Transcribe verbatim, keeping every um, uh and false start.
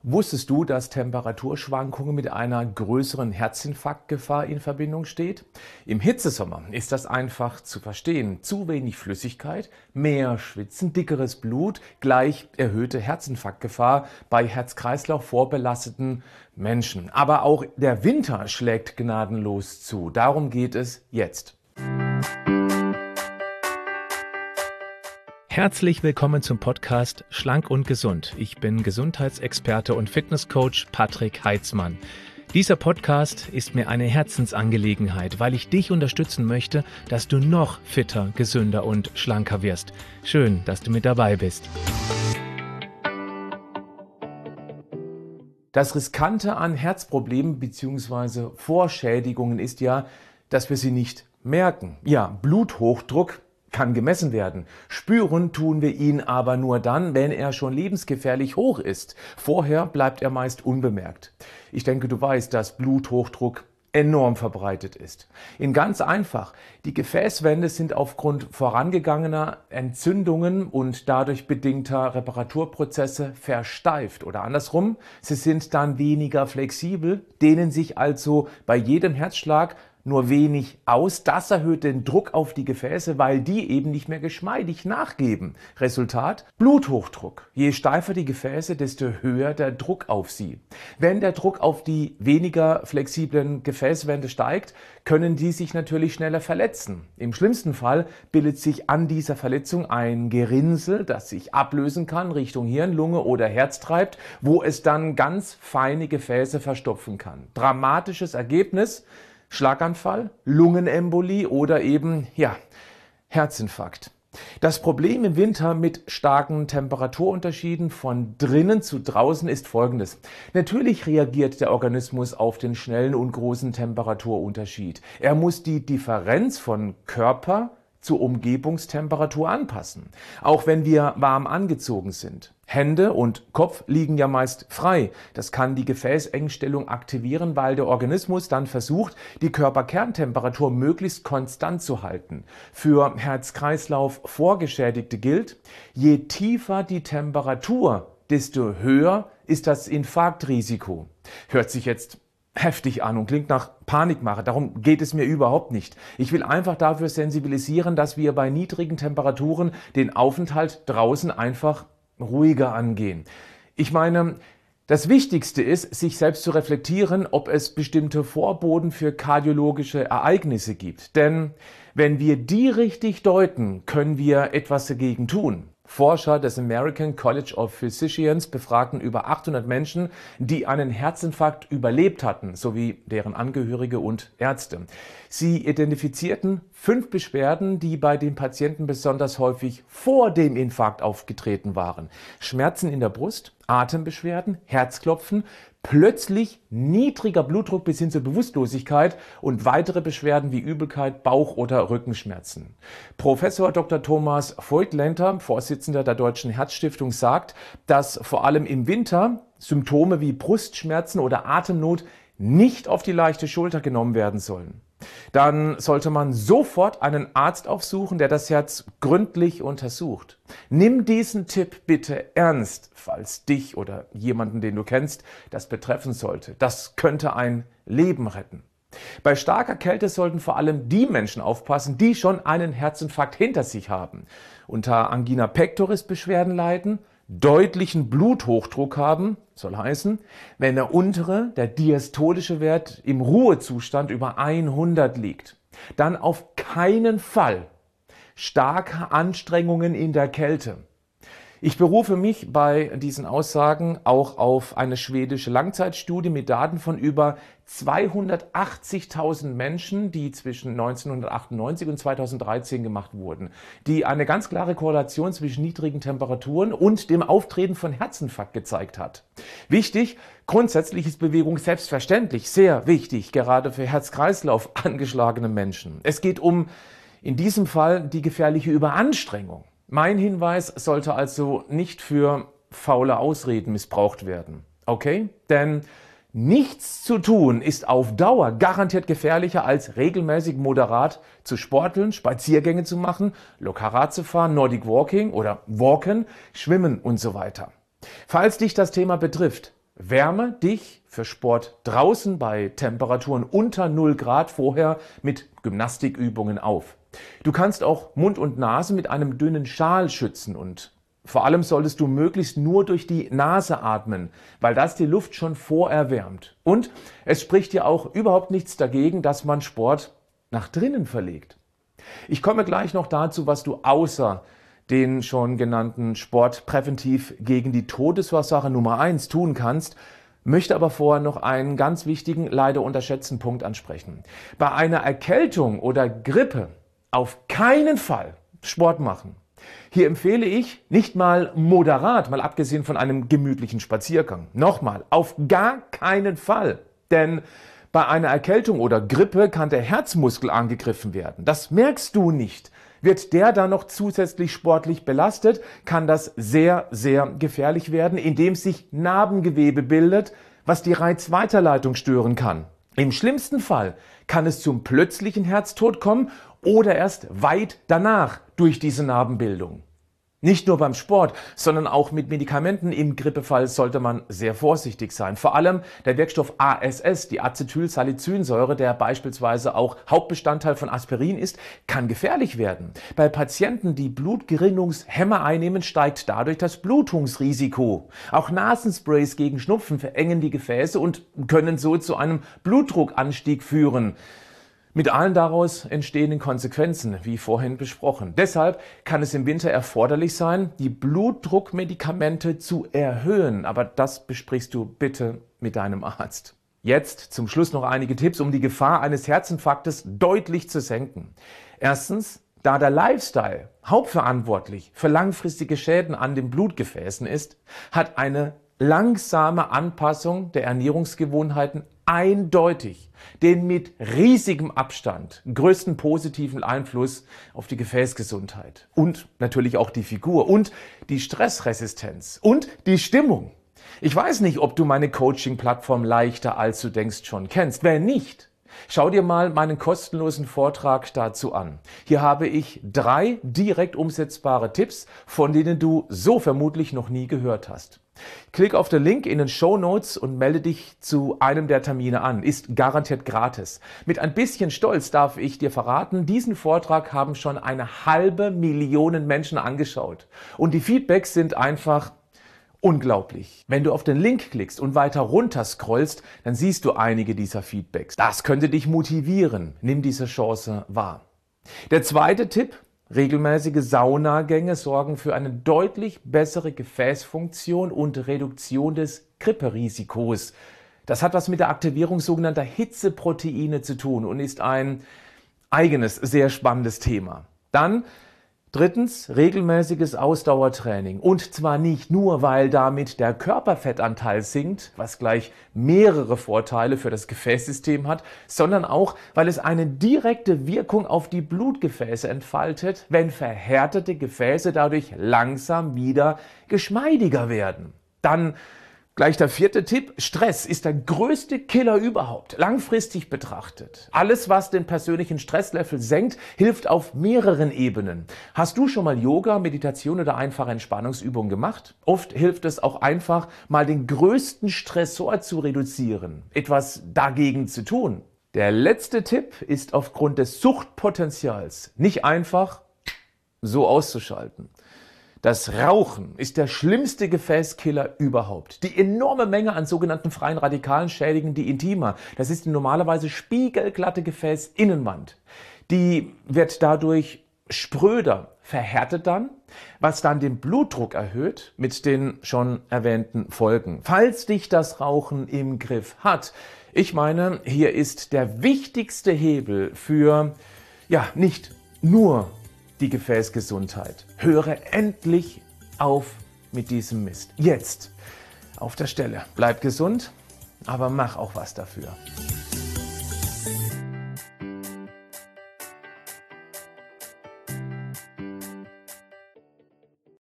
Wusstest du, dass Temperaturschwankungen mit einer größeren Herzinfarktgefahr in Verbindung steht? Im Hitzesommer ist das einfach zu verstehen. Zu wenig Flüssigkeit, mehr Schwitzen, dickeres Blut, gleich erhöhte Herzinfarktgefahr bei Herz-Kreislauf vorbelasteten Menschen. Aber auch der Winter schlägt gnadenlos zu. Darum geht es jetzt. Herzlich willkommen zum Podcast Schlank und Gesund. Ich bin Gesundheitsexperte und Fitnesscoach Patrick Heitzmann. Dieser Podcast ist mir eine Herzensangelegenheit, weil ich dich unterstützen möchte, dass du noch fitter, gesünder und schlanker wirst. Schön, dass du mit dabei bist. Das Riskante an Herzproblemen bzw. Vorschädigungen ist ja, dass wir sie nicht merken. Ja, Bluthochdruck kann gemessen werden. Spüren tun wir ihn aber nur dann, wenn er schon lebensgefährlich hoch ist. Vorher bleibt er meist unbemerkt. Ich denke, du weißt, dass Bluthochdruck enorm verbreitet ist. In ganz einfach, die Gefäßwände sind aufgrund vorangegangener Entzündungen und dadurch bedingter Reparaturprozesse versteift. Oder andersrum, sie sind dann weniger flexibel, dehnen sich also bei jedem Herzschlag nur wenig aus. Das erhöht den Druck auf die Gefäße, weil die eben nicht mehr geschmeidig nachgeben. Resultat: Bluthochdruck. Je steifer die Gefäße, desto höher der Druck auf sie. Wenn der Druck auf die weniger flexiblen Gefäßwände steigt, können die sich natürlich schneller verletzen. Im schlimmsten Fall bildet sich an dieser Verletzung ein Gerinnsel, das sich ablösen kann, Richtung Hirn, Lunge oder Herz treibt, wo es dann ganz feine Gefäße verstopfen kann. Dramatisches Ergebnis: Schlaganfall, Lungenembolie oder eben, ja, Herzinfarkt. Das Problem im Winter mit starken Temperaturunterschieden von drinnen zu draußen ist folgendes. Natürlich reagiert der Organismus auf den schnellen und großen Temperaturunterschied. Er muss die Differenz von Körper zur Umgebungstemperatur anpassen, auch wenn wir warm angezogen sind. Hände und Kopf liegen ja meist frei. Das kann die Gefäßengstellung aktivieren, weil der Organismus dann versucht, die Körperkerntemperatur möglichst konstant zu halten. Für Herz-Kreislauf Vorgeschädigte gilt: Je tiefer die Temperatur, desto höher ist das Infarktrisiko. Hört sich jetzt heftig an und klingt nach Panikmache. Darum geht es mir überhaupt nicht. Ich will einfach dafür sensibilisieren, dass wir bei niedrigen Temperaturen den Aufenthalt draußen einfach ruhiger angehen. Ich meine, das Wichtigste ist, sich selbst zu reflektieren, ob es bestimmte Vorboten für kardiologische Ereignisse gibt. Denn wenn wir die richtig deuten, können wir etwas dagegen tun. Forscher des American College of Physicians befragten über achthundert Menschen, die einen Herzinfarkt überlebt hatten, sowie deren Angehörige und Ärzte. Sie identifizierten fünf Beschwerden, die bei den Patienten besonders häufig vor dem Infarkt aufgetreten waren: Schmerzen in der Brust, Atembeschwerden, Herzklopfen, plötzlich niedriger Blutdruck bis hin zur Bewusstlosigkeit und weitere Beschwerden wie Übelkeit, Bauch- oder Rückenschmerzen. Professor Doktor Thomas Voigtländer, Vorsitzender der Deutschen Herzstiftung, sagt, dass vor allem im Winter Symptome wie Brustschmerzen oder Atemnot nicht auf die leichte Schulter genommen werden sollen. Dann sollte man sofort einen Arzt aufsuchen, der das Herz gründlich untersucht. Nimm diesen Tipp bitte ernst, falls dich oder jemanden, den du kennst, das betreffen sollte. Das könnte ein Leben retten. Bei starker Kälte sollten vor allem die Menschen aufpassen, die schon einen Herzinfarkt hinter sich haben, unter Angina pectoris Beschwerden leiden, deutlichen Bluthochdruck haben, soll heißen, wenn der untere, der diastolische Wert im Ruhezustand über hundert liegt. Dann auf keinen Fall starke Anstrengungen in der Kälte. Ich berufe mich bei diesen Aussagen auch auf eine schwedische Langzeitstudie mit Daten von über zweihundertachtzigtausend Menschen, die zwischen neunzehnhundertachtundneunzig und zweitausenddreizehn gemacht wurden, die eine ganz klare Korrelation zwischen niedrigen Temperaturen und dem Auftreten von Herzinfarkt gezeigt hat. Wichtig: Grundsätzlich ist Bewegung selbstverständlich sehr wichtig, gerade für Herz-Kreislauf angeschlagene Menschen. Es geht um, in diesem Fall, die gefährliche Überanstrengung. Mein Hinweis sollte also nicht für faule Ausreden missbraucht werden. Okay? Denn nichts zu tun ist auf Dauer garantiert gefährlicher, als regelmäßig moderat zu sporteln, Spaziergänge zu machen, Lokal zu fahren, Nordic Walking oder Walken, Schwimmen und so weiter. Falls dich das Thema betrifft, Wärme dich für Sport draußen bei Temperaturen unter null Grad vorher mit Gymnastikübungen auf. Du kannst auch Mund und Nase mit einem dünnen Schal schützen und vor allem solltest du möglichst nur durch die Nase atmen, weil das die Luft schon vorerwärmt. Und es spricht ja auch überhaupt nichts dagegen, dass man Sport nach drinnen verlegt. Ich komme gleich noch dazu, was du außer den schon genannten Sport präventiv gegen die Todesursache Nummer eins tun kannst, möchte aber vorher noch einen ganz wichtigen, leider unterschätzten Punkt ansprechen. Bei einer Erkältung oder Grippe auf keinen Fall Sport machen. Hier empfehle ich nicht mal moderat, mal abgesehen von einem gemütlichen Spaziergang. Nochmal, auf gar keinen Fall. Denn bei einer Erkältung oder Grippe kann der Herzmuskel angegriffen werden. Das merkst du nicht. Wird der dann noch zusätzlich sportlich belastet, kann das sehr, sehr gefährlich werden, indem sich Narbengewebe bildet, was die Reizweiterleitung stören kann. Im schlimmsten Fall kann es zum plötzlichen Herztod kommen oder erst weit danach durch diese Narbenbildung. Nicht nur beim Sport, sondern auch mit Medikamenten im Grippefall sollte man sehr vorsichtig sein. Vor allem der Wirkstoff A S S, die Acetylsalicylsäure, der beispielsweise auch Hauptbestandteil von Aspirin ist, kann gefährlich werden. Bei Patienten, die Blutgerinnungshemmer einnehmen, steigt dadurch das Blutungsrisiko. Auch Nasensprays gegen Schnupfen verengen die Gefäße und können so zu einem Blutdruckanstieg führen. Mit allen daraus entstehenden Konsequenzen, wie vorhin besprochen. Deshalb kann es im Winter erforderlich sein, die Blutdruckmedikamente zu erhöhen. Aber das besprichst du bitte mit deinem Arzt. Jetzt zum Schluss noch einige Tipps, um die Gefahr eines Herzinfarktes deutlich zu senken. Erstens, da der Lifestyle hauptverantwortlich für langfristige Schäden an den Blutgefäßen ist, hat eine langsame Anpassung der Ernährungsgewohnheiten eindeutig den mit riesigem Abstand größten positiven Einfluss auf die Gefäßgesundheit und natürlich auch die Figur und die Stressresistenz und die Stimmung. Ich weiß nicht, ob du meine Coaching-Plattform Leichter als du denkst schon kennst. Wenn nicht, schau dir mal meinen kostenlosen Vortrag dazu an. Hier habe ich drei direkt umsetzbare Tipps, von denen du so vermutlich noch nie gehört hast. Klick auf den Link in den Shownotes und melde dich zu einem der Termine an. Ist garantiert gratis. Mit ein bisschen Stolz darf ich dir verraten, diesen Vortrag haben schon eine halbe Million Menschen angeschaut. Und die Feedbacks sind einfach unglaublich. Wenn du auf den Link klickst und weiter runter scrollst, dann siehst du einige dieser Feedbacks. Das könnte dich motivieren. Nimm diese Chance wahr. Der zweite Tipp: Regelmäßige Saunagänge sorgen für eine deutlich bessere Gefäßfunktion und Reduktion des Gripperisikos. Das hat was mit der Aktivierung sogenannter Hitzeproteine zu tun und ist ein eigenes, sehr spannendes Thema. Dann drittens, regelmäßiges Ausdauertraining. Und zwar nicht nur, weil damit der Körperfettanteil sinkt, was gleich mehrere Vorteile für das Gefäßsystem hat, sondern auch, weil es eine direkte Wirkung auf die Blutgefäße entfaltet, wenn verhärtete Gefäße dadurch langsam wieder geschmeidiger werden. Dann gleich der vierte Tipp: Stress ist der größte Killer überhaupt, langfristig betrachtet. Alles, was den persönlichen Stresslevel senkt, hilft auf mehreren Ebenen. Hast du schon mal Yoga, Meditation oder einfache Entspannungsübungen gemacht? Oft hilft es auch einfach, mal den größten Stressor zu reduzieren, etwas dagegen zu tun. Der letzte Tipp ist aufgrund des Suchtpotenzials nicht einfach so auszuschalten. Das Rauchen ist der schlimmste Gefäßkiller überhaupt. Die enorme Menge an sogenannten freien Radikalen schädigen die Intima. Das ist die normalerweise spiegelglatte Gefäßinnenwand. Die wird dadurch spröder, verhärtet dann, was dann den Blutdruck erhöht mit den schon erwähnten Folgen. Falls dich das Rauchen im Griff hat, ich meine, hier ist der wichtigste Hebel für, ja, nicht nur die Gefäßgesundheit. Höre endlich auf mit diesem Mist. Jetzt, auf der Stelle. Bleib gesund, aber mach auch was dafür.